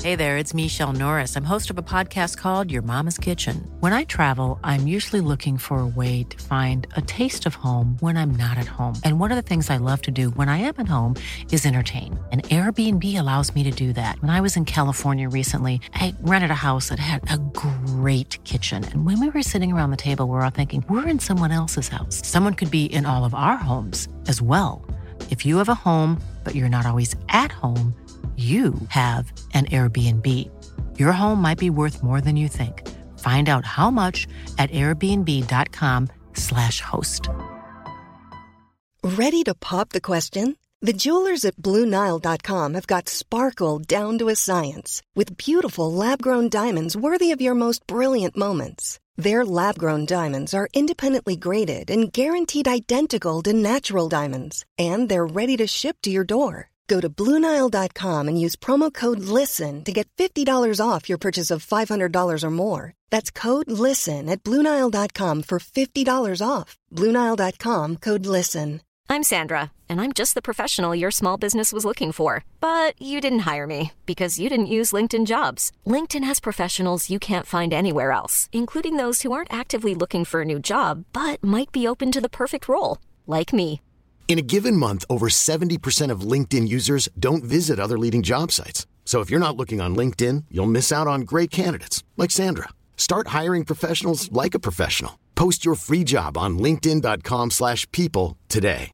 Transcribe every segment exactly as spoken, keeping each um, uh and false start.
Hey there, it's Michelle Norris. I'm host of a podcast called Your Mama's Kitchen. When I travel, I'm usually looking for a way to find a taste of home when I'm not at home. And one of the things I love to do when I am at home is entertain. And Airbnb allows me to do that. When I was in California recently, I rented a house that had a great kitchen. And when we were sitting around the table, we were all thinking, we're in someone else's house. Someone could be in all of our homes as well. If you have a home, but you're not always at home, you have an Airbnb. Your home might be worth more than you think. Find out how much at airbnb.com slash host. Ready to pop the question? The jewelers at Blue Nile dot com have got sparkle down to a science with beautiful lab-grown diamonds worthy of your most brilliant moments. Their lab-grown diamonds are independently graded and guaranteed identical to natural diamonds, and they're ready to ship to your door. Go to Blue Nile dot com and use promo code LISTEN to get fifty dollars off your purchase of five hundred dollars or more. That's code LISTEN at Blue Nile dot com for fifty dollars off. Blue Nile dot com, code LISTEN. I'm Sandra, and I'm just the professional your small business was looking for. But you didn't hire me because you didn't use LinkedIn Jobs. LinkedIn has professionals you can't find anywhere else, including those who aren't actively looking for a new job, but might be open to the perfect role, like me. In a given month, over seventy percent of LinkedIn users don't visit other leading job sites. So if you're not looking on LinkedIn, you'll miss out on great candidates like Sandra. Start hiring professionals like a professional. Post your free job on linkedin.com slash people today.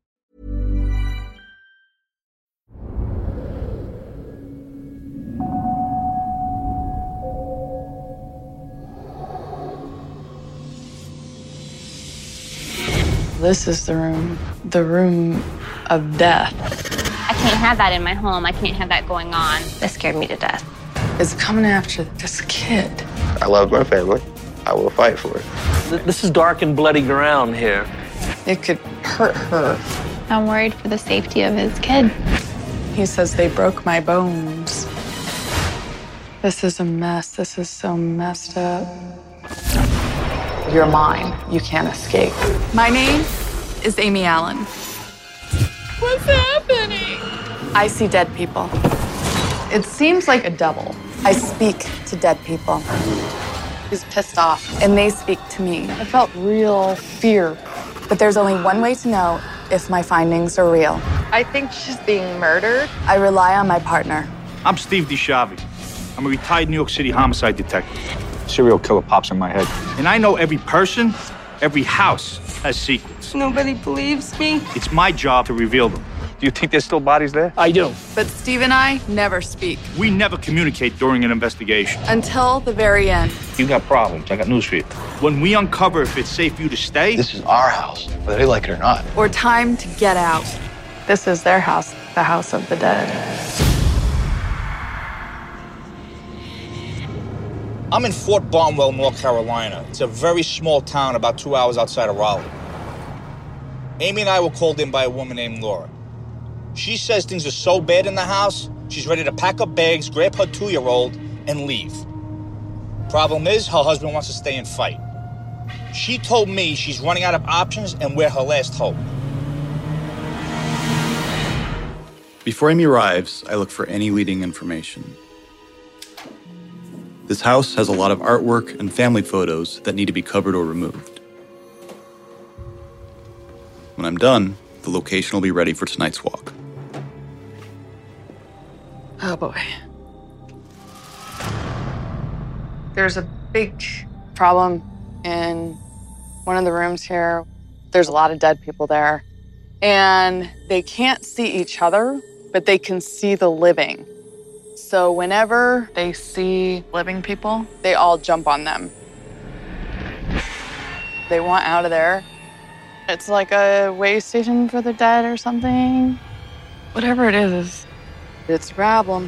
This is the room, the room of death. I can't have that in my home. I can't have that going on. That scared me to death. It's coming after this kid. I love my family. I will fight for it. This is dark and bloody ground here. It could hurt her. I'm worried for the safety of his kid. He says they broke my bones. This is a mess. This is so messed up. You're mine. You can't escape. My name is Amy Allen. What's happening? I see dead people. It seems like a double. I speak to dead people. He's pissed off, and they speak to me. I felt real fear. But there's only one way to know if my findings are real. I think she's being murdered. I rely on my partner. I'm Steve DiSchiavi. I'm a retired New York City homicide detective. Serial killer pops in my head. And I know every person, every house has secrets. Nobody believes me. It's my job to reveal them. Do you think there's still bodies there? I do. But Steve and I never speak. We never communicate during an investigation. Until the very end. You got problems. I got news for you. When we uncover if it's safe for you to stay... This is our house, whether they like it or not. Or time to get out. This is their house, the house of the dead. I'm in Fort Barnwell, North Carolina. It's a very small town about two hours outside of Raleigh. Amy and I were called in by a woman named Laura. She says things are so bad in the house, she's ready to pack up bags, grab her two-year-old, and leave. Problem is, her husband wants to stay and fight. She told me she's running out of options and we're her last hope. Before Amy arrives, I look for any leading information. This house has a lot of artwork and family photos that need to be covered or removed. When I'm done, the location will be ready for tonight's walk. Oh boy. There's a big problem in one of the rooms here. There's a lot of dead people there. And they can't see each other, but they can see the living. So whenever they see living people, they all jump on them. They want out of there. It's like a way station for the dead or something. Whatever it is, it's a problem.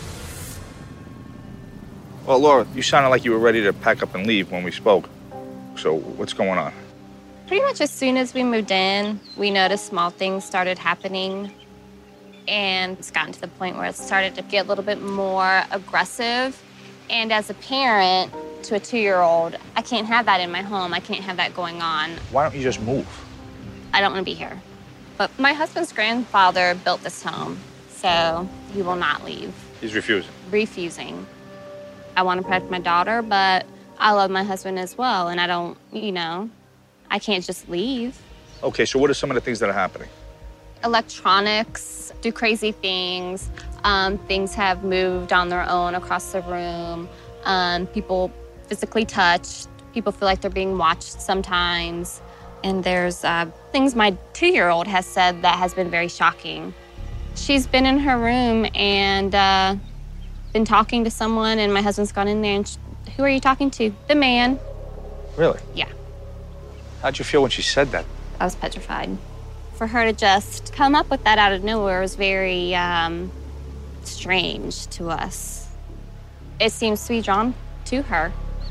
Well, Laura, you sounded like you were ready to pack up and leave when we spoke. So what's going on? Pretty much as soon as we moved in, we noticed small things started happening. And it's gotten to the point where it started to get a little bit more aggressive. And as a parent to a two-year-old, I can't have that in my home. I can't have that going on. Why don't you just move? I don't want to be here. But my husband's grandfather built this home. So he will not leave. He's refusing? Refusing. I want to protect my daughter, but I love my husband as well, and I don't, you know, I can't just leave. Okay, so what are some of the things that are happening? Electronics, do crazy things. Um, things have moved on their own across the room. Um, people physically touched. People feel like they're being watched sometimes. And there's uh, things my two-year-old has said that has been very shocking. She's been in her room and uh, been talking to someone, and my husband's gone in there and she, who are you talking to? The man. Really? Yeah. How'd you feel when she said that? I was petrified. For her to just come up with that out of nowhere was very um, strange to us. It seems to be drawn to her.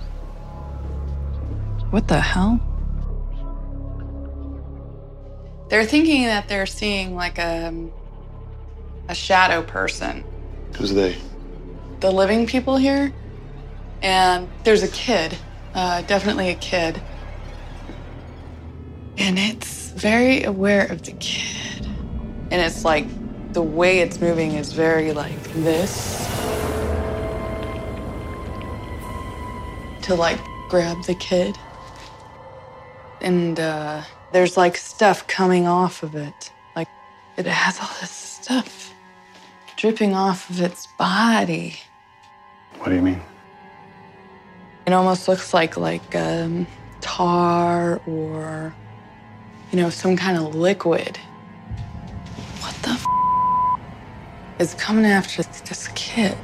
What the hell? They're thinking that they're seeing like a, a shadow person. Who's they? The living people here. And there's a kid, uh, definitely a kid. And it's very aware of the kid. And it's like, the way it's moving is very like this. To like grab the kid. And uh, there's like stuff coming off of it. Like it has all this stuff dripping off of its body. What do you mean? It almost looks like like um, tar or, you know, some kind of liquid. What the f is coming after this kid?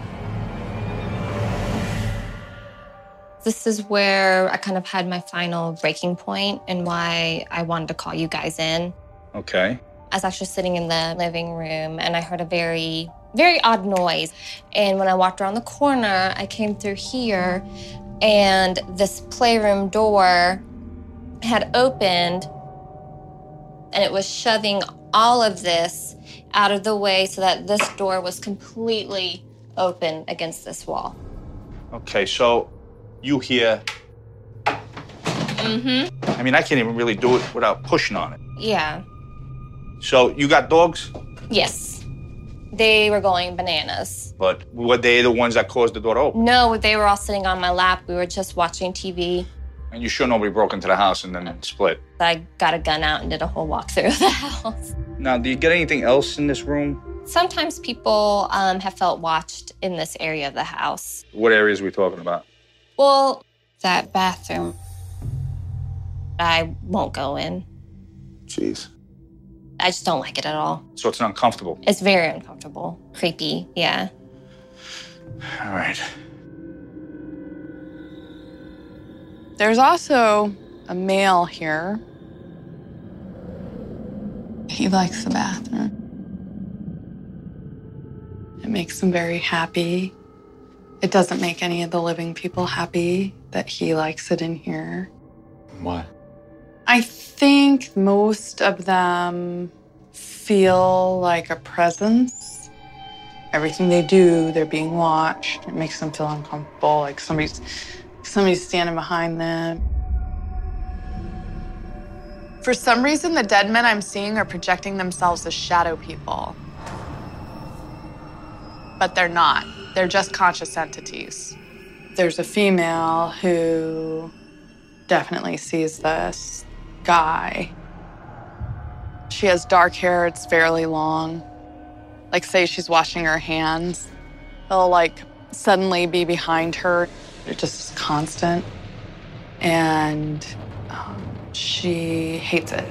This is where I kind of had my final breaking point and why I wanted to call you guys in. Okay. I was actually sitting in the living room and I heard a very, very odd noise. And when I walked around the corner, I came through here and this playroom door had opened and it was shoving all of this out of the way so that this door was completely open against this wall. Okay, so you hear... Mm-hmm. I mean, I can't even really do it without pushing on it. Yeah. So you got dogs? Yes. They were going bananas. But were they the ones that caused the door to open? No, they were all sitting on my lap. We were just watching T V. And you sure nobody broke into the house and then split? I got a gun out and did a whole walkthrough of the house. Now, do you get anything else in this room? Sometimes people um, have felt watched in this area of the house. What areas are we talking about? Well, that bathroom, I won't go in. Jeez. I just don't like it at all. So it's uncomfortable? It's very uncomfortable. Creepy, yeah. All right. There's also a male here. He likes the bathroom. It makes him very happy. It doesn't make any of the living people happy that he likes it in here. Why? I think most of them feel like a presence. Everything they do, they're being watched. It makes them feel uncomfortable, like somebody's somebody's standing behind them. For some reason, the dead men I'm seeing are projecting themselves as shadow people. But they're not. They're just conscious entities. There's a female who definitely sees this guy. She has dark hair, it's fairly long. Like, say she's washing her hands, it'll like suddenly be behind her. It just is constant. And um, she hates it.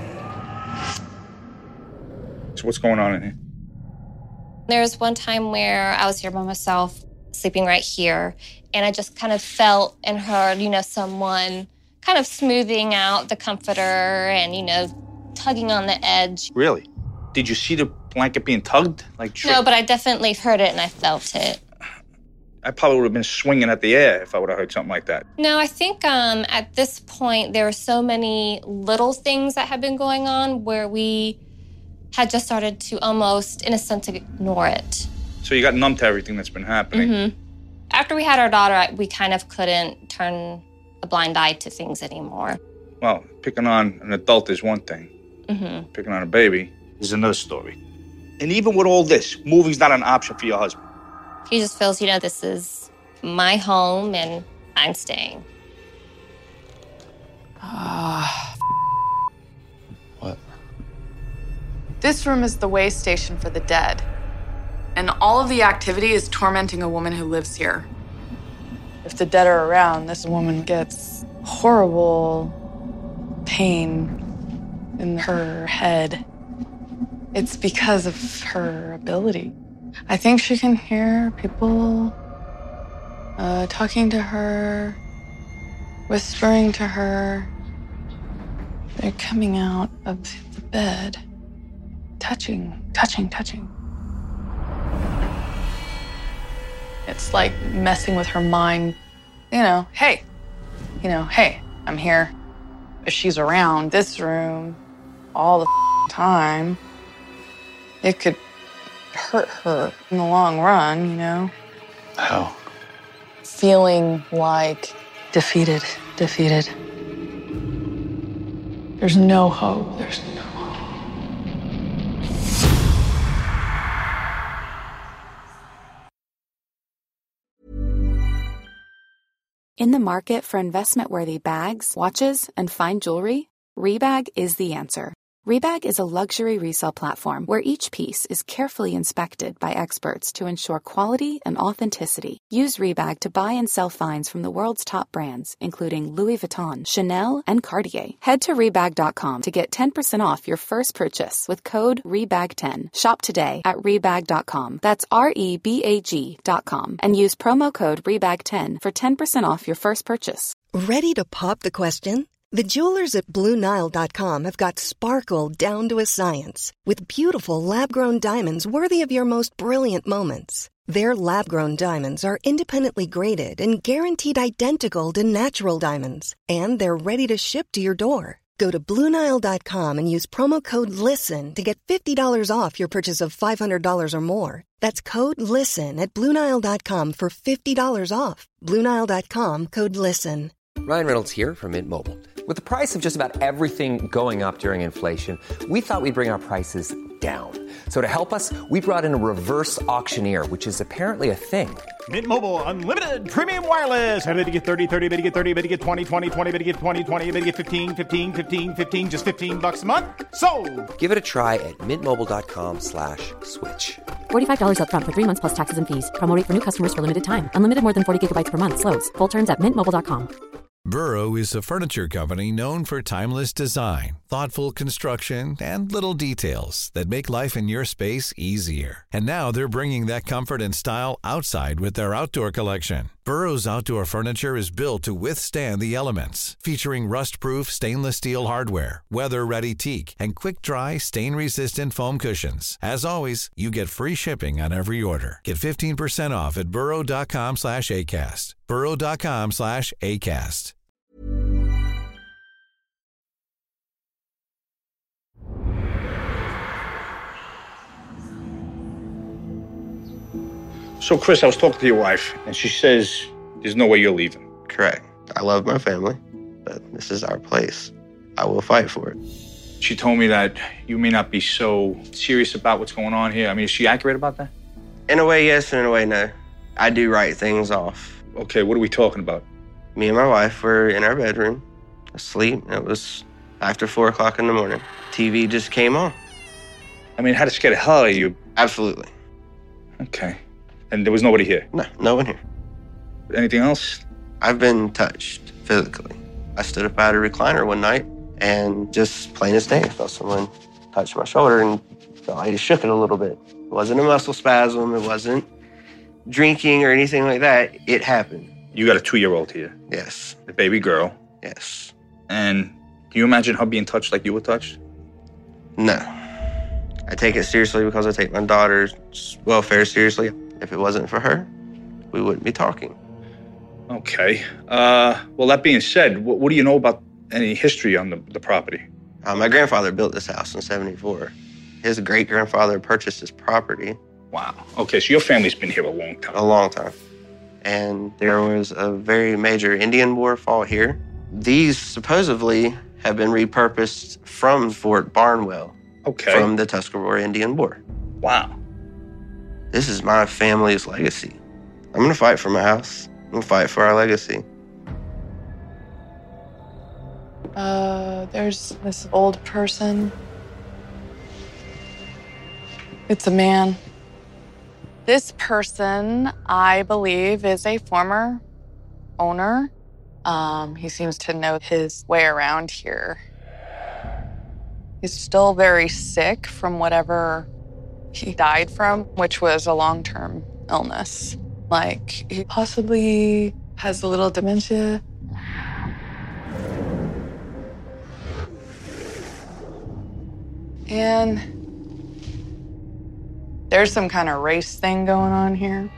So what's going on in here? There was one time where I was here by myself, sleeping right here, and I just kind of felt and heard, you know, someone kind of smoothing out the comforter and, you know, tugging on the edge. Really? Did you see the blanket being tugged? Like no, but I definitely heard it and I felt it. I probably would have been swinging at the air if I would have heard something like that. No, I think um, at this point, there were so many little things that had been going on where we had just started to almost, in a sense, ignore it. So you got numb to everything that's been happening. Mm-hmm. After we had our daughter, we kind of couldn't turn a blind eye to things anymore. Well, picking on an adult is one thing. Mm-hmm. Picking on a baby is another story. And even with all this, moving's not an option for your husband. He just feels, you know, this is my home and I'm staying. Ah. What? This room is the way station for the dead. And all of the activity is tormenting a woman who lives here. If the dead are around, this woman gets horrible pain in her head. It's because of her ability. I think she can hear people uh, talking to her, whispering to her. They're coming out of the bed, touching, touching, touching. It's like messing with her mind. You know, hey, you know, hey, I'm here. If she's around this room all the time, it could hurt her in the long run, you know? How? Feeling like defeated, defeated. There's no hope. There's no hope. In the market for investment-worthy bags, watches, and fine jewelry, Rebag is the answer. Rebag is a luxury resale platform where each piece is carefully inspected by experts to ensure quality and authenticity. Use Rebag to buy and sell finds from the world's top brands, including Louis Vuitton, Chanel, and Cartier. Head to Rebag dot com to get ten percent off your first purchase with code Rebag ten. Shop today at Rebag dot com. That's R E B A G dot com. And use promo code Rebag ten for ten percent off your first purchase. Ready to pop the question? The jewelers at Blue Nile dot com have got sparkle down to a science with beautiful lab-grown diamonds worthy of your most brilliant moments. Their lab-grown diamonds are independently graded and guaranteed identical to natural diamonds, and they're ready to ship to your door. Go to Blue Nile dot com and use promo code LISTEN to get fifty dollars off your purchase of five hundred dollars or more. That's code LISTEN at Blue Nile dot com for fifty dollars off. Blue Nile dot com, code LISTEN. Ryan Reynolds here from Mint Mobile. With the price of just about everything going up during inflation, we thought we'd bring our prices down. So to help us, we brought in a reverse auctioneer, which is apparently a thing. Mint Mobile Unlimited Premium Wireless. How to get thirty, thirty, how to get thirty, how to get twenty, twenty, twenty, how to get twenty, twenty, how to get fifteen, fifteen, fifteen, fifteen, just fifteen bucks a month? Sold! Give it a try at mintmobile.com slash switch. forty-five dollars up front for three months plus taxes and fees. Promo rate for new customers for limited time. Unlimited more than forty gigabytes per month. Slows full terms at mint mobile dot com. Burrow is a furniture company known for timeless design, thoughtful construction, and little details that make life in your space easier. And now they're bringing that comfort and style outside with their outdoor collection. Burrow's outdoor furniture is built to withstand the elements, featuring rust-proof stainless steel hardware, weather-ready teak, and quick-dry, stain-resistant foam cushions. As always, you get free shipping on every order. Get fifteen percent off at burrow.com slash ACAST. burrow.com slash ACAST. So, Chris, I was talking to your wife, and she says there's no way you're leaving. Correct. I love my family, but this is our place. I will fight for it. She told me that you may not be so serious about what's going on here. I mean, is she accurate about that? In a way, yes, and in a way, no. I do write things off. Okay, what are we talking about? Me and my wife were in our bedroom, asleep. It was after four o'clock in the morning. T V just came on. I mean, how to scare the hell out of you? Absolutely. Okay. And there was nobody here? No, no one here. Anything else? I've been touched physically. I stood up out of a recliner one night and just plain as day, I felt someone touch my shoulder and felt like it shook it a little bit. It wasn't a muscle spasm. It wasn't drinking or anything like that. It happened. You got a two-year-old here? Yes. A baby girl? Yes. And do you imagine her being touched like you were touched? No. I take it seriously because I take my daughter's welfare seriously. If it wasn't for her, we wouldn't be talking. Okay. Uh, well, that being said, what, what do you know about any history on the, the property? Uh, my grandfather built this house in seventy-four. His great-grandfather purchased this property. Wow. Okay, so your family's been here a long time. A long time. And there was a very major Indian war fought here. These supposedly have been repurposed from Fort Barnwell. Okay. From the Tuscarora Indian War. Wow. This is my family's legacy. I'm gonna fight for my house. I'm gonna fight for our legacy. Uh, there's this old person. It's a man. This person, I believe, is a former owner. Um, he seems to know his way around here. He's still very sick from whatever he died from, which was a long-term illness. Like, he possibly has a little dementia. And there's some kind of race thing going on here.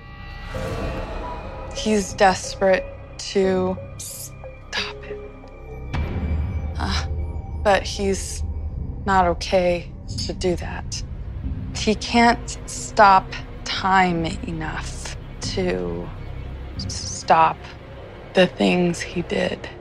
He's desperate to stop it. Uh, but he's not okay to do that. He can't stop time enough to stop the things he did.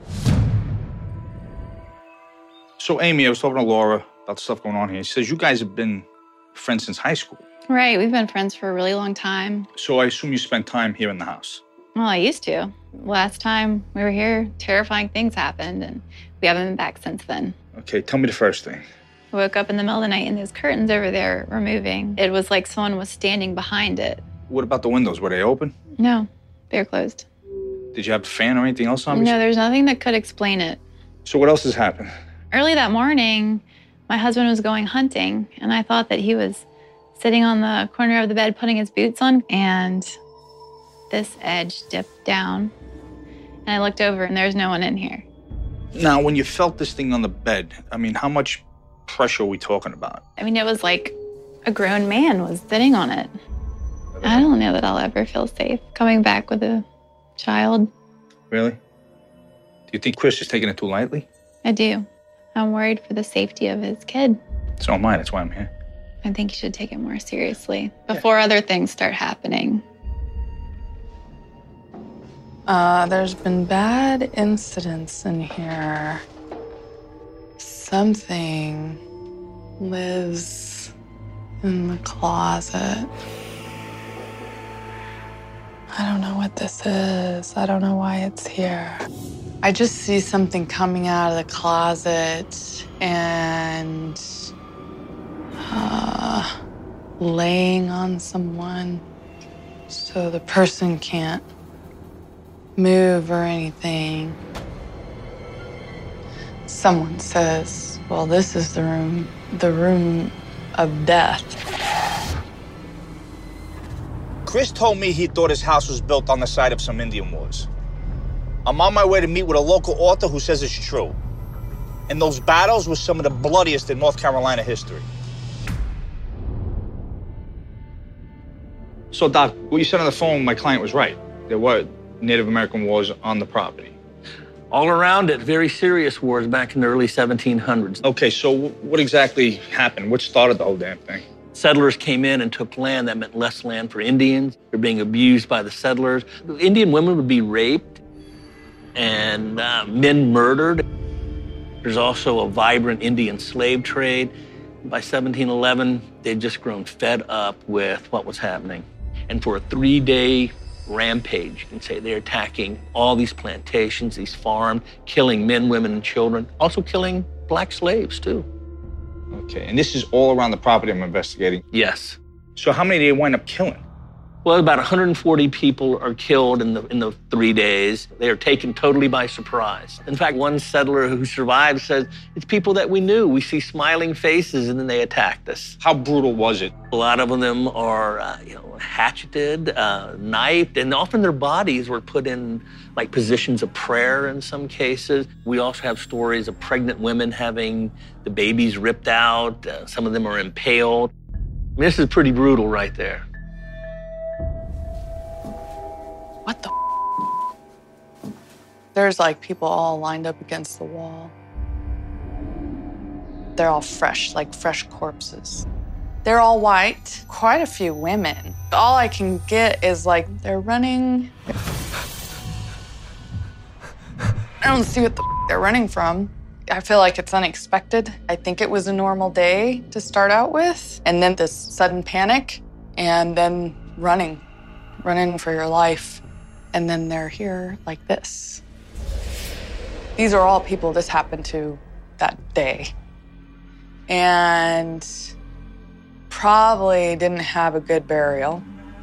So, Amy, I was talking to Laura about the stuff going on here. She says you guys have been friends since high school. Right, we've been friends for a really long time. So I assume you spent time here in the house. Well, I used to. Last time we were here, terrifying things happened, and we haven't been back since then. Okay, tell me the first thing. I woke up in the middle of the night and those curtains over there were moving. It was like someone was standing behind it. What about the windows? Were they open? No, they were closed. Did you have a fan or anything else on? No, there's nothing that could explain it. So what else has happened? Early that morning, my husband was going hunting, and I thought that he was sitting on the corner of the bed putting his boots on, and this edge dipped down. And I looked over, and there's no one in here. Now, when you felt this thing on the bed, I mean, how much pressure are we talking about? I mean, it was like a grown man was sitting on it. I don't know that I'll ever feel safe coming back with a child. Really? Do you think Chris is taking it too lightly? I do. I'm worried for the safety of his kid. So am I. That's why I'm here. I think you should take it more seriously before yeah. other things start happening. Uh, there's been bad incidents in here. Something lives in the closet. I don't know what this is. I don't know why it's here. I just see something coming out of the closet and uh, laying on someone so the person can't move or anything. Someone says, well, this is the room, the room of death. Chris told me he thought his house was built on the site of some Indian wars. I'm on my way to meet with a local author who says it's true. And those battles were some of the bloodiest in North Carolina history. So, Doc, what you said on the phone, my client was right. There were Native American wars on the property. All around it, very serious wars back in the early seventeen hundreds. Okay, so what exactly happened? What started the whole damn thing? Settlers came in and took land. That meant less land for Indians. They're being abused by the settlers. Indian women would be raped and uh, men murdered. There's also a vibrant Indian slave trade. By seventeen eleven, they'd just grown fed up with what was happening. And for a three-day rampage, you can say, they're attacking all these plantations, these farms, killing men, women, and children, also killing black slaves, too. Okay, and this is all around the property I'm investigating? Yes. So how many did they wind up killing? Well, about one hundred forty people are killed in the in the three days. They are taken totally by surprise. In fact, one settler who survived says, it's people that we knew. We see smiling faces, and then they attacked us. How brutal was it? A lot of them are, uh, you know, hatcheted, uh, knifed, and often their bodies were put in, like, positions of prayer in some cases. We also have stories of pregnant women having the babies ripped out. Uh, some of them are impaled. I mean, this is pretty brutal right there. What the f? There's like people all lined up against the wall. They're all fresh, like fresh corpses. They're all white, quite a few women. All I can get is like, they're running. I don't see what the f they're running from. I feel like it's unexpected. I think it was a normal day to start out with, and then this sudden panic, and then running, running for your life. And then they're here like this. These are all people this happened to that day. And probably didn't have a good burial.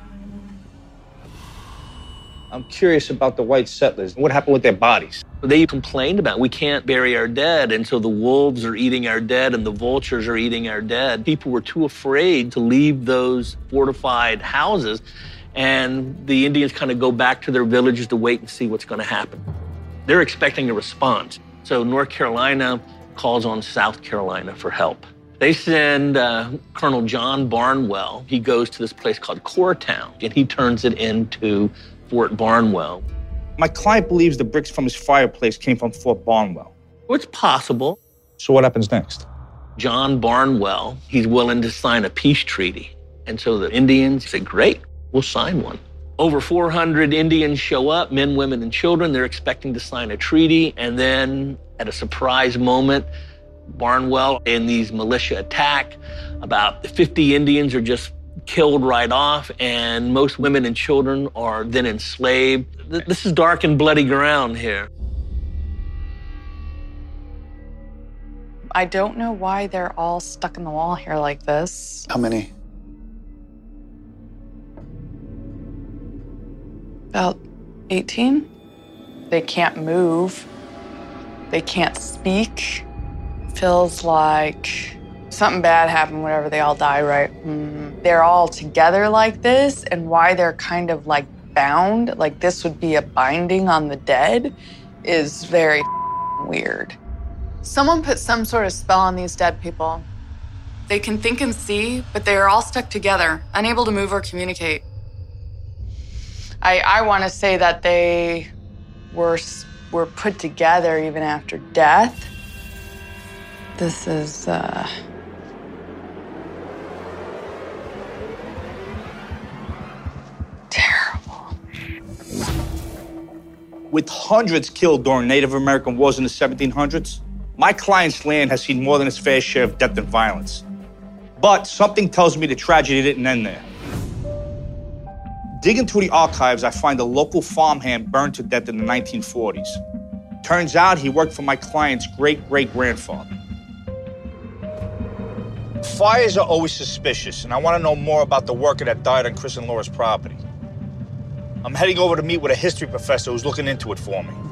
I'm curious about the white settlers. What happened with their bodies? They complained about, we can't bury our dead, and so the wolves are eating our dead and the vultures are eating our dead. People were too afraid to leave those fortified houses, and the Indians kind of go back to their villages to wait and see what's going to happen. They're expecting a response. So North Carolina calls on South Carolina for help. They send uh, Colonel John Barnwell. He goes to this place called Coretown, and he turns it into Fort Barnwell. My client believes the bricks from his fireplace came from Fort Barnwell. Well, it's possible. So what happens next? John Barnwell, he's willing to sign a peace treaty. And so the Indians say, great, we'll sign one. Over four hundred Indians show up, men, women, and children. They're expecting to sign a treaty. And then at a surprise moment, Barnwell and these militia attack. About fifty Indians are just killed right off, and most women and children are then enslaved. This is dark and bloody ground here. I don't know why they're all stuck in the wall here like this. How many? About eighteen. They can't move. They can't speak. Feels like something bad happened whenever they all die, right? Mm. They're all together like this, and why they're kind of like bound, like this would be a binding on the dead, is very weird. Someone put some sort of spell on these dead people. They can think and see, but they are all stuck together, unable to move or communicate. I, I want to say that they were, were put together even after death. This is, uh... terrible. With hundreds killed during Native American wars in the seventeen hundreds, my client's land has seen more than its fair share of death and violence. But something tells me the tragedy didn't end there. Digging through the archives, I find a local farmhand burned to death in the nineteen forties. Turns out he worked for my client's great-great-grandfather. Fires are always suspicious, and I want to know more about the worker that died on Chris and Laura's property. I'm heading over to meet with a history professor who's looking into it for me.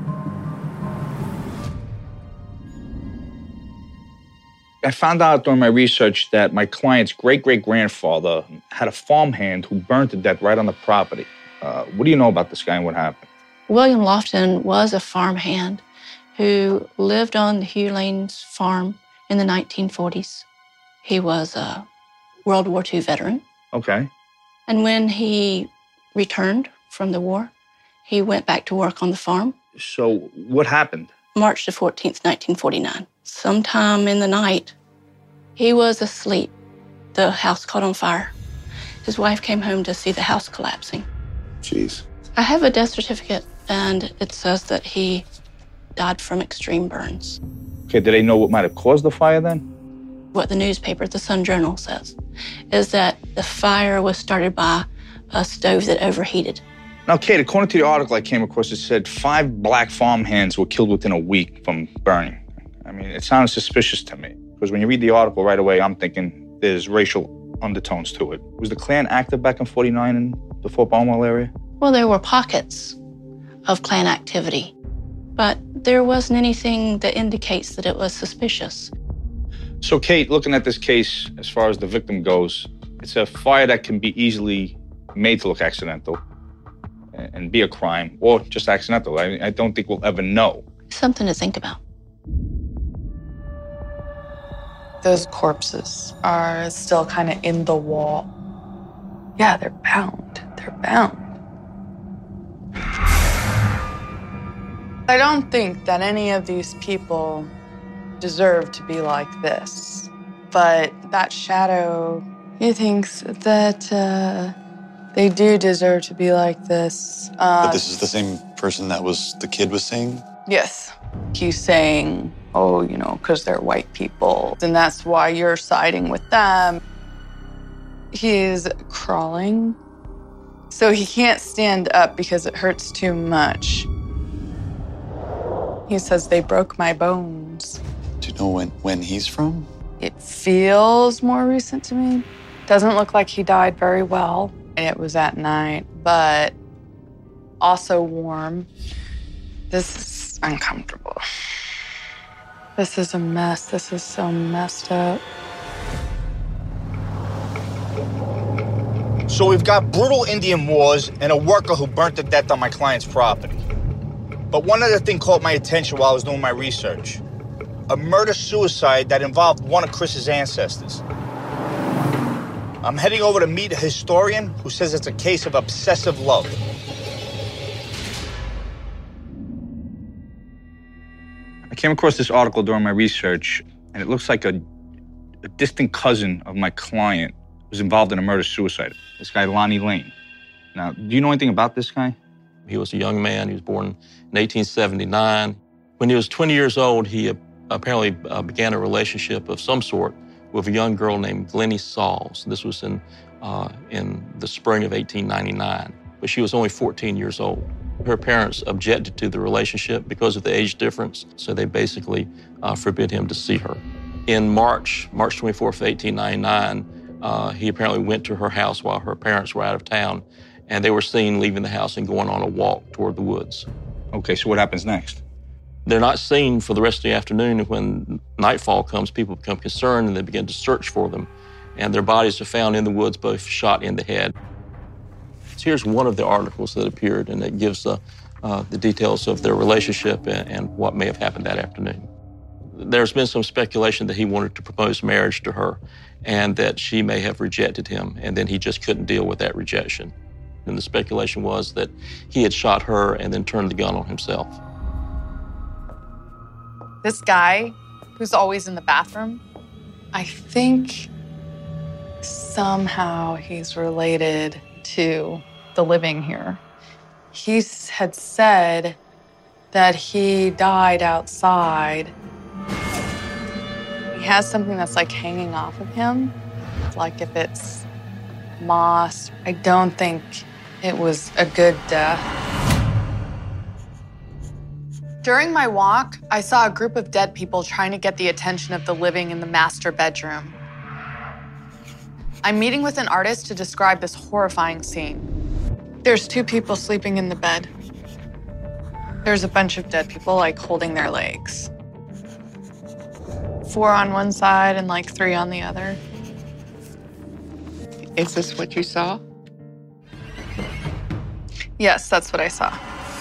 I found out during my research that my client's great-great-grandfather had a farmhand who burned to death right on the property. Uh, what do you know about this guy and what happened? William Lofton was a farmhand who lived on the Hugh Lane's farm in the nineteen forties. He was a World War Two veteran. Okay. And when he returned from the war, he went back to work on the farm. So what happened? March the fourteenth, nineteen forty-nine. Sometime in the night, he was asleep. The house caught on fire. His wife came home to see the house collapsing. Jeez. I have a death certificate, and it says that he died from extreme burns. Okay, did they know what might have caused the fire then? What the newspaper, the Sun Journal, says is that the fire was started by a stove that overheated. Now, Kate, according to the article I came across, it said five black farmhands were killed within a week from burning. I mean, it sounds suspicious to me, because when you read the article right away, I'm thinking there's racial undertones to it. Was the Klan active back in forty-nine in the Fort Barnwell area? Well, there were pockets of Klan activity, but there wasn't anything that indicates that it was suspicious. So, Kate, looking at this case, as far as the victim goes, it's a fire that can be easily made to look accidental and be a crime, or just accidental. I, I don't think we'll ever know. Something to think about. Those corpses are still kind of in the wall. Yeah, they're bound. They're bound. I don't think that any of these people deserve to be like this. But that shadow, he thinks that uh, they do deserve to be like this. Uh, but this is the same person that was the kid was saying? Yes. He's saying oh, you know, because they're white people, and that's why you're siding with them. He's crawling, so he can't stand up because it hurts too much. He says, they broke my bones. Do you know when, when he's from? It feels more recent to me. Doesn't look like he died very well. And it was at night, but also warm. This is uncomfortable. This is a mess. This is so messed up. So we've got brutal Indian wars and a worker who burnt to death on my client's property. But one other thing caught my attention while I was doing my research. A murder-suicide that involved one of Chris's ancestors. I'm heading over to meet a historian who says it's a case of obsessive love. I came across this article during my research, and it looks like a, a distant cousin of my client was involved in a murder-suicide. This guy, Lonnie Lane. Now, do you know anything about this guy? He was a young man. He was born in eighteen seventy-nine. When he was twenty years old, he apparently uh, began a relationship of some sort with a young girl named Glennie Sauls. This was in, uh, in the spring of eighteen ninety-nine, but she was only fourteen years old. Her parents objected to the relationship because of the age difference, so they basically uh, forbid him to see her. In March, March twenty-fourth, eighteen ninety-nine, uh, he apparently went to her house while her parents were out of town, and they were seen leaving the house and going on a walk toward the woods. Okay, so what happens next? They're not seen for the rest of the afternoon, and when nightfall comes, people become concerned and they begin to search for them. And their bodies are found in the woods, both shot in the head. So here's one of the articles that appeared, and it gives uh, uh, the details of their relationship and, and what may have happened that afternoon. There's been some speculation that he wanted to propose marriage to her and that she may have rejected him, and then he just couldn't deal with that rejection. And the speculation was that he had shot her and then turned the gun on himself. This guy who's always in the bathroom, I think somehow he's related to the living here. He had said that he died outside. He has something that's like hanging off of him, like if it's moss. I don't think it was a good death. During my walk, I saw a group of dead people trying to get the attention of the living in the master bedroom. I'm meeting with an artist to describe this horrifying scene. There's two people sleeping in the bed. There's a bunch of dead people, like, holding their legs. Four on one side and, like, three on the other. Is this what you saw? Yes, that's what I saw.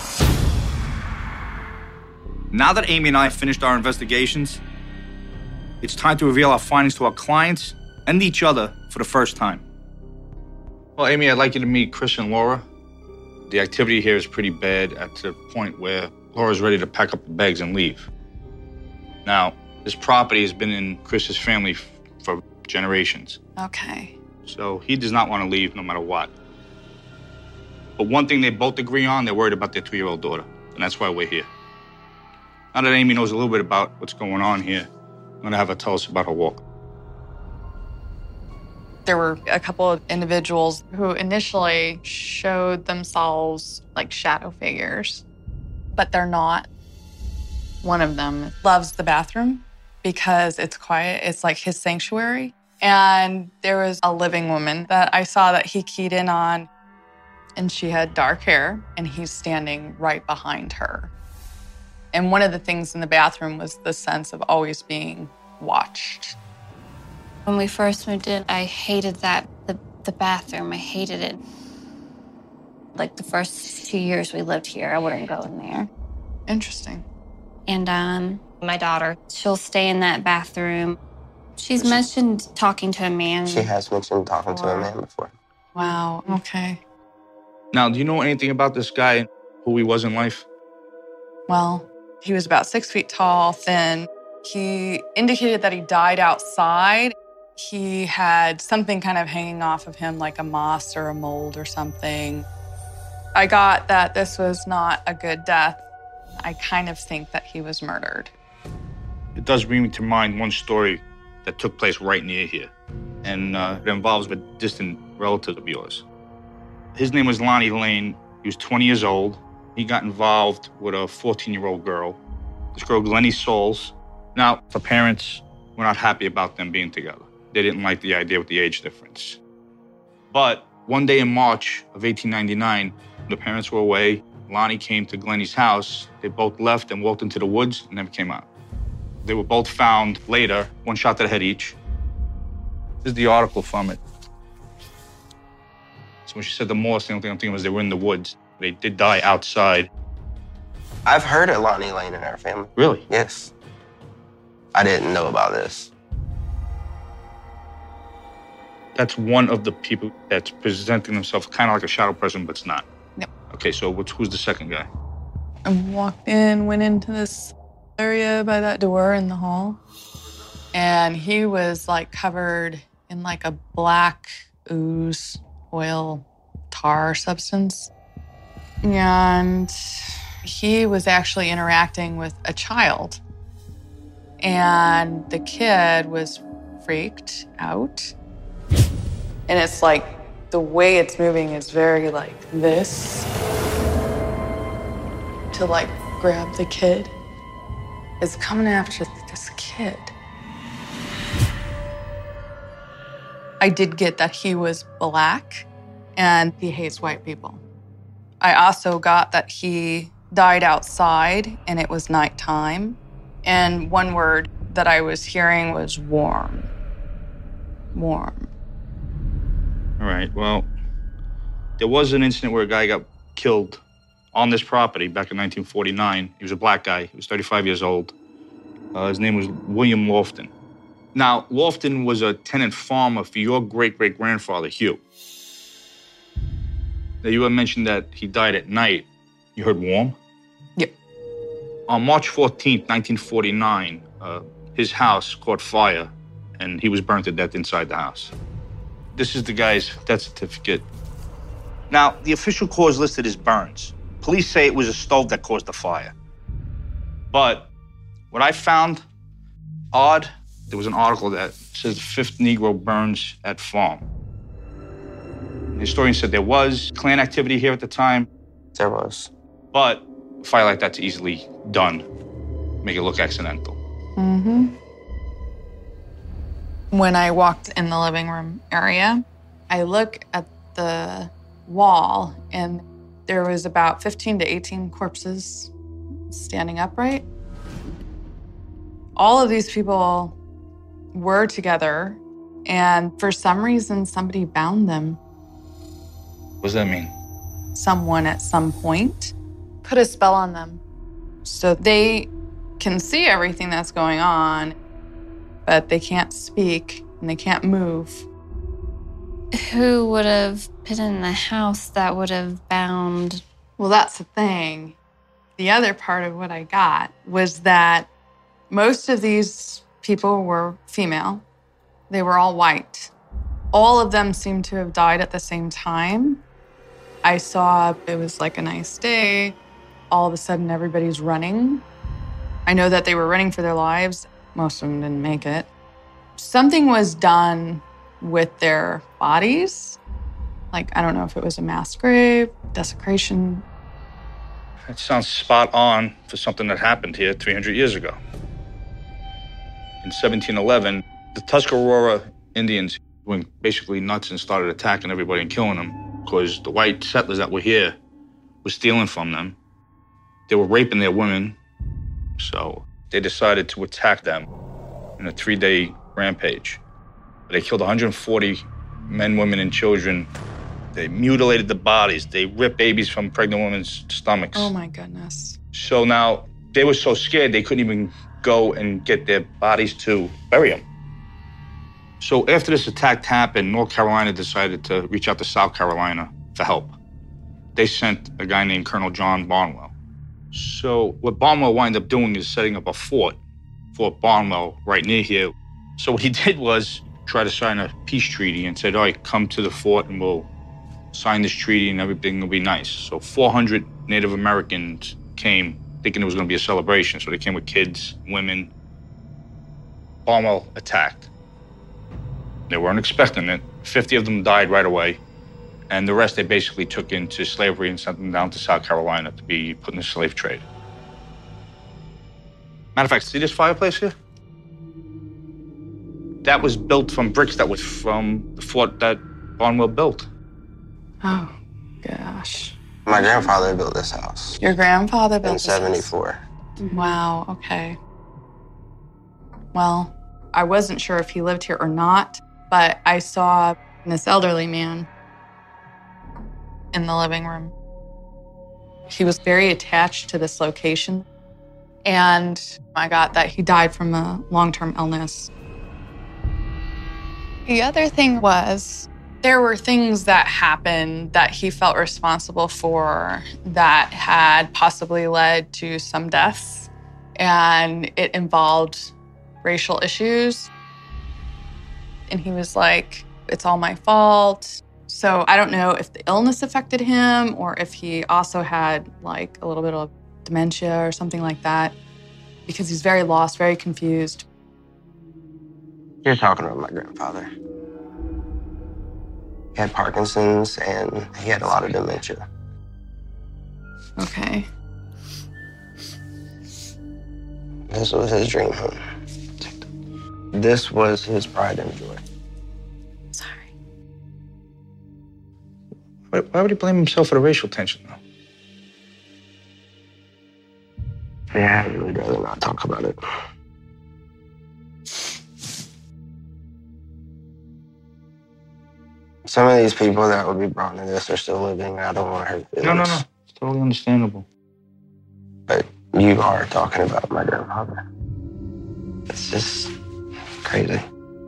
Now that Amy and I have finished our investigations, it's time to reveal our findings to our clients and each other for the first time. Well, Amy, I'd like you to meet Chris and Laura. The activity here is pretty bad at the point where Laura's ready to pack up the bags and leave. Now, this property has been in Chris's family f- for generations. Okay. So he does not want to leave no matter what. But one thing they both agree on, they're worried about their two-year-old daughter, and that's why we're here. Now that Amy knows a little bit about what's going on here, I'm going to have her tell us about her walk. There were a couple of individuals who initially showed themselves like shadow figures, but they're not. One of them loves the bathroom because it's quiet. It's like his sanctuary. And there was a living woman that I saw that he keyed in on, and she had dark hair, and he's standing right behind her. And one of the things in the bathroom was the sense of always being watched. When we first moved in, I hated that, the, the bathroom, I hated it. Like the first two years we lived here, I wouldn't go in there. Interesting. And um, my daughter, she'll stay in that bathroom. She's mentioned talking to a man. She has mentioned talking to a man before. Wow, okay. Now, do you know anything about this guy, who he was in life? Well, he was about six feet tall, thin. He indicated that he died outside. He had something kind of hanging off of him, like a moss or a mold or something. I got that this was not a good death. I kind of think that he was murdered. it does bring me to mind one story that took place right near here. And uh, it involves a distant relative of yours. His name was Lonnie Lane. He was twenty years old. He got involved with a fourteen-year-old girl. This girl, Glennie Sauls. Now, the parents were not happy about them being together. They didn't like the idea with the age difference. But one day in March of eighteen ninety-nine, the parents were away. Lonnie came to Glennie's house. They both left and walked into the woods and never came out. They were both found later, one shot to the head each. This is the article from it. So when she said the most, the only thing I'm thinking was they were in the woods. They did die outside. I've heard of Lonnie Lane in our family. Really? Yes. I didn't know about this. That's one of the people that's presenting themselves kind of like a shadow person, but it's not. Yep. Okay, so what's, who's the second guy? I walked in, went into this area by that door in the hall, and he was like covered in like a black ooze, oil, tar substance. And he was actually interacting with a child. And the kid was freaked out. And it's like, the way it's moving is very like this. To like grab the kid. It's coming after this kid. I did get that he was black and he hates white people. I also got that he died outside and it was nighttime. And one word that I was hearing was warm. Warm. All right, well, there was an incident where a guy got killed on this property back in nineteen forty-nine. He was a black guy. He was thirty-five years old. Uh, his name was William Lofton. Now, Lofton was a tenant farmer for your great-great-grandfather, Hugh. Now, you had mentioned that he died at night. You heard warm? Yep. On March fourteenth, nineteen forty-nine, uh, his house caught fire, and he was burnt to death inside the house. This is the guy's death certificate. Now, the official cause listed is burns. Police say it was a stove that caused the fire. But what I found odd, there was an article that says the fifth Negro burns at farm. The historian said there was Klan activity here at the time. There was. But a fire like that's easily done. Make it look accidental. Mm-hmm. When I walked in the living room area, I look at the wall and there was about fifteen to eighteen corpses standing upright. All of these people were together, and for some reason, somebody bound them. What does that mean? Someone at some point put a spell on them. So they can see everything that's going on, but they can't speak and they can't move. Who would have been in the house that would have bound? Well, that's the thing. The other part of what I got was that most of these people were female. They were all white. All of them seemed to have died at the same time. I saw it was like a nice day. All of a sudden, everybody's running. I know that they were running for their lives. Most of them didn't make it. Something was done with their bodies. Like, I don't know if it was a mass grave, desecration. That sounds spot on for something that happened here three hundred years ago. In seventeen eleven, the Tuscarora Indians went basically nuts and started attacking everybody and killing them because the white settlers that were here were stealing from them. They were raping their women, so they decided to attack them in a three-day rampage. They killed one hundred forty men, women, and children. They mutilated the bodies. They ripped babies from pregnant women's stomachs. Oh, my goodness. So now they were so scared they couldn't even go and get their bodies to bury them. So after this attack happened, North Carolina decided to reach out to South Carolina for help. They sent a guy named Colonel John Barnwell. So what Barnwell wound up doing is setting up a fort, Fort Barnwell, right near here. So what he did was try to sign a peace treaty and said, all right, come to the fort and we'll sign this treaty and everything will be nice. So four hundred Native Americans came thinking it was going to be a celebration. So they came with kids, women. Barnwell attacked. They weren't expecting it. fifty of them died right away. And the rest they basically took into slavery and sent them down to South Carolina to be put in the slave trade. Matter of fact, see this fireplace here? That was built from bricks that was from the fort that Barnwell built. Oh, gosh. My grandfather built this house. Your grandfather built in this seventy-four. House? Wow, okay. Well, I wasn't sure if he lived here or not, but I saw this elderly man in the living room. He was very attached to this location, and I got that he died from a long-term illness. The other thing was, there were things that happened that he felt responsible for that had possibly led to some deaths, and it involved racial issues. And he was like, it's all my fault. So I don't know if the illness affected him or if he also had like a little bit of dementia or something like that, because he's very lost, very confused. You're talking about my grandfather. He had Parkinson's and he had a lot of dementia. Okay. This was his dream home. This was his pride and joy. Sorry. Why, why would he blame himself for the racial tension, though? Yeah, I'd really rather not talk about it. Some of these people that would be brought into this are still living. I don't want to hurt feelings. No, no, no. It's totally understandable. But you are talking about my grandfather. It's just crazy.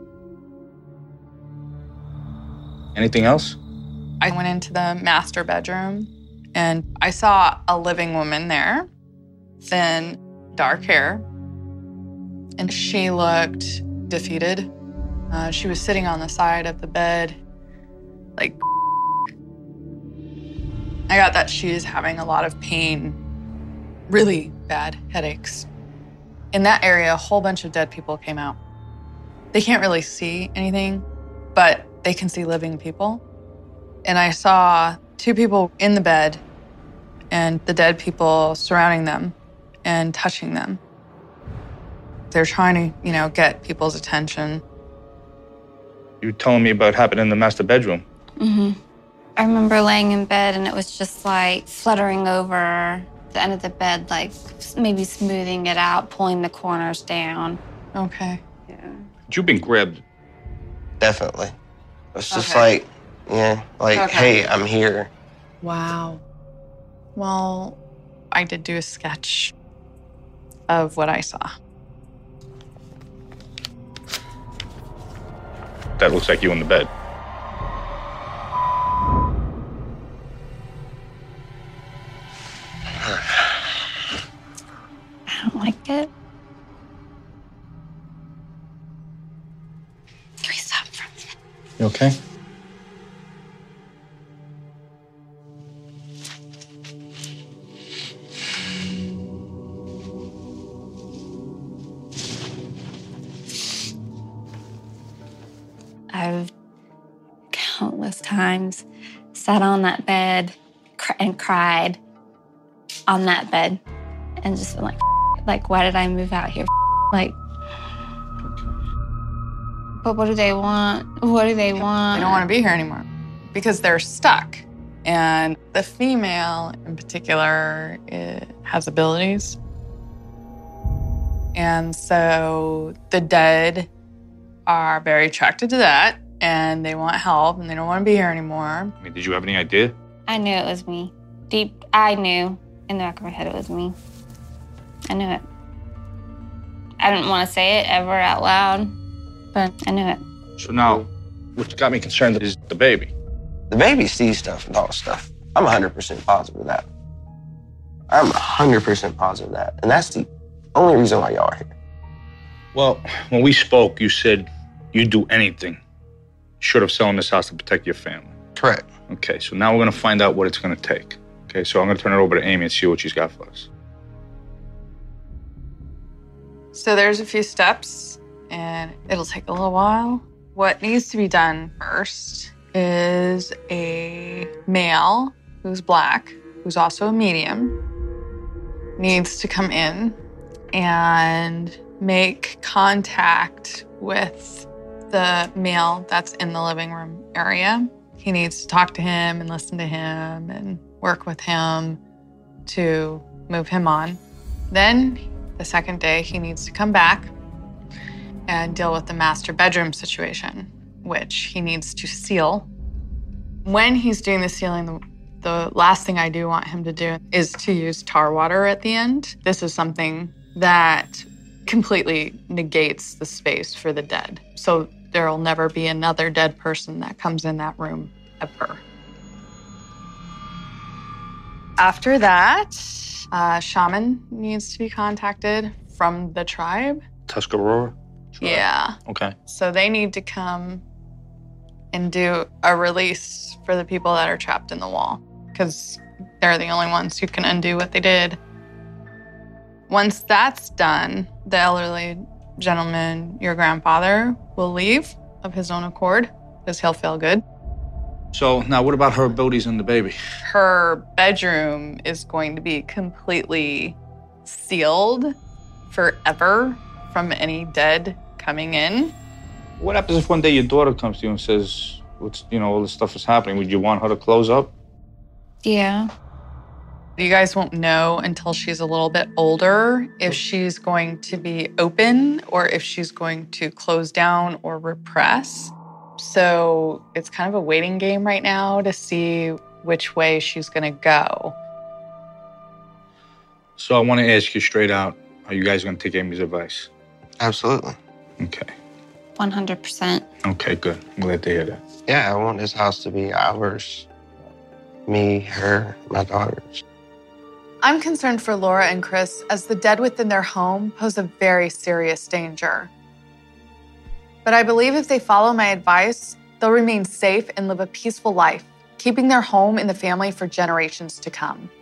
Anything else? I went into the master bedroom and I saw a living woman there, thin, dark hair, and she looked defeated. Uh, she was sitting on the side of the bed, like, I got that she is having a lot of pain, really bad headaches. In that area, a whole bunch of dead people came out. They can't really see anything, but they can see living people. And I saw two people in the bed and the dead people surrounding them and touching them. They're trying to, you know, get people's attention. You were telling me about what happened in the master bedroom. Mm-hmm. I remember laying in bed and it was just like fluttering over the end of the bed, like maybe smoothing it out, pulling the corners down. Okay. Yeah. You've been grabbed. Definitely. It's just Okay. like, yeah, like, Okay. hey, I'm here. Wow. Well, I did do a sketch of what I saw. That looks like you in the bed. I don't like it. Can we stop for a minute? You okay? I've countless times sat on that bed cr- and cried on that bed and just been like, like, why did I move out here? Like, but what do they want? What do they want? They don't want to be here anymore because they're stuck. And the female in particular it has abilities. And so the dead are very attracted to that and they want help and they don't want to be here anymore. I mean, did you have any idea? I knew it was me. Deep, I knew in the back of my head it was me. I knew it. I didn't want to say it ever out loud, but I knew it. So now, what got me concerned is the baby. The baby sees stuff and all stuff. I'm one hundred percent positive of that. I'm one hundred percent positive of that. And that's the only reason why y'all are here. Well, when we spoke, you said you'd do anything short of selling this house to protect your family. Correct. Okay, so now we're going to find out what it's going to take. Okay, so I'm going to turn it over to Amy and see what she's got for us. So there's a few steps and it'll take a little while. What needs to be done first is a male who's black, who's also a medium, needs to come in and make contact with the male that's in the living room area. He needs to talk to him and listen to him and work with him to move him on. Then the second day, he needs to come back and deal with the master bedroom situation, which he needs to seal. When he's doing the sealing, the, the last thing I do want him to do is to use tar water at the end. This is something that completely negates the space for the dead. So there'll never be another dead person that comes in that room ever. After that, a shaman needs to be contacted from the tribe. Tuscarora? Yeah. Okay. So they need to come and do a release for the people that are trapped in the wall, because they're the only ones who can undo what they did. Once that's done, the elderly gentleman, your grandfather, will leave of his own accord because he'll feel good. So now what about her abilities and the baby? Her bedroom is going to be completely sealed forever from any dead coming in. What happens if one day your daughter comes to you and says, "What's, you know, all this stuff is happening"? Would you want her to close up? Yeah. You guys won't know until she's a little bit older if she's going to be open or if she's going to close down or repress. So it's kind of a waiting game right now to see which way she's going to go. So I want to ask you straight out, are you guys going to take Amy's advice? Absolutely. Okay. one hundred percent. Okay, good. I'm glad to hear that. Yeah, I want this house to be ours. Me, her, my daughters. I'm concerned for Laura and Chris as the dead within their home pose a very serious danger. But I believe if they follow my advice, they'll remain safe and live a peaceful life, keeping their home in the family for generations to come.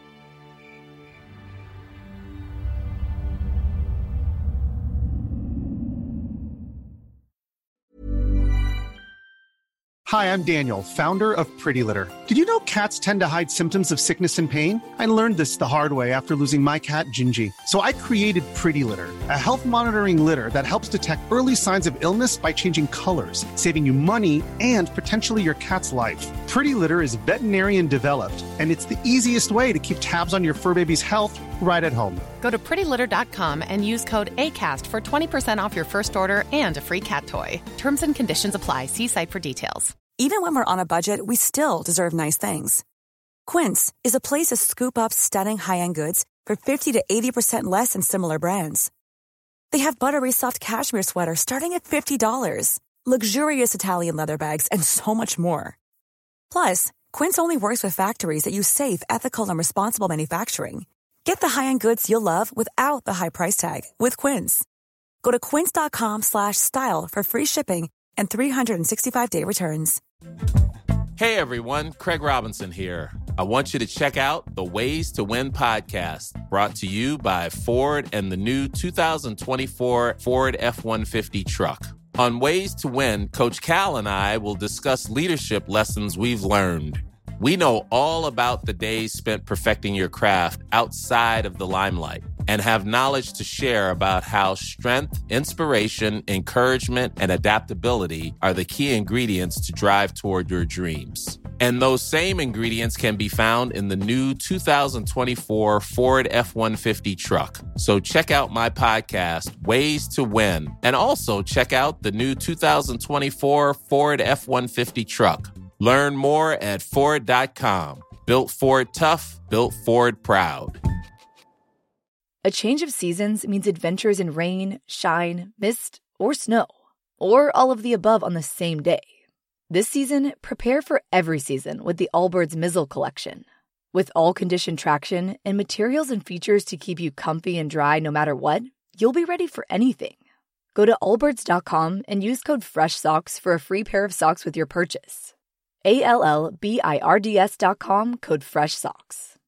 Hi, I'm Daniel, founder of Pretty Litter. Did you know cats tend to hide symptoms of sickness and pain? I learned this the hard way after losing my cat, Gingy. So I created Pretty Litter, a health monitoring litter that helps detect early signs of illness by changing colors, saving you money and potentially your cat's life. Pretty Litter is veterinarian developed, and it's the easiest way to keep tabs on your fur baby's health right at home. Go to pretty litter dot com and use code ACAST for twenty percent off your first order and a free cat toy. Terms and conditions apply. See site for details. Even when we're on a budget, we still deserve nice things. Quince is a place to scoop up stunning high-end goods for fifty to eighty percent less than similar brands. They have buttery soft cashmere sweaters starting at fifty dollars, luxurious Italian leather bags, and so much more. Plus, Quince only works with factories that use safe, ethical, and responsible manufacturing. Get the high-end goods you'll love without the high price tag with Quince. Go to quince dot com slash style for free shipping and three sixty-five day returns. Hey everyone, Craig Robinson here. I want you to check out the Ways to Win podcast, brought to you by Ford and the new two thousand twenty-four Ford F one fifty truck. On Ways to Win, Coach Cal and I will discuss leadership lessons we've learned. We know all about the days spent perfecting your craft outside of the limelight and have knowledge to share about how strength, inspiration, encouragement, and adaptability are the key ingredients to drive toward your dreams. And those same ingredients can be found in the new two thousand twenty-four Ford F one fifty truck. So check out my podcast, Ways to Win, and also check out the new two thousand twenty-four Ford F one fifty truck. Learn more at Ford dot com. Built Ford tough, built Ford proud. A change of seasons means adventures in rain, shine, mist, or snow, or all of the above on the same day. This season, prepare for every season with the Allbirds Mizzle collection. With all-condition traction and materials and features to keep you comfy and dry no matter what, you'll be ready for anything. Go to allbirds dot com and use code FRESHSOCKS for a free pair of socks with your purchase. A L L B I R D S dot com, code FRESHSOCKS.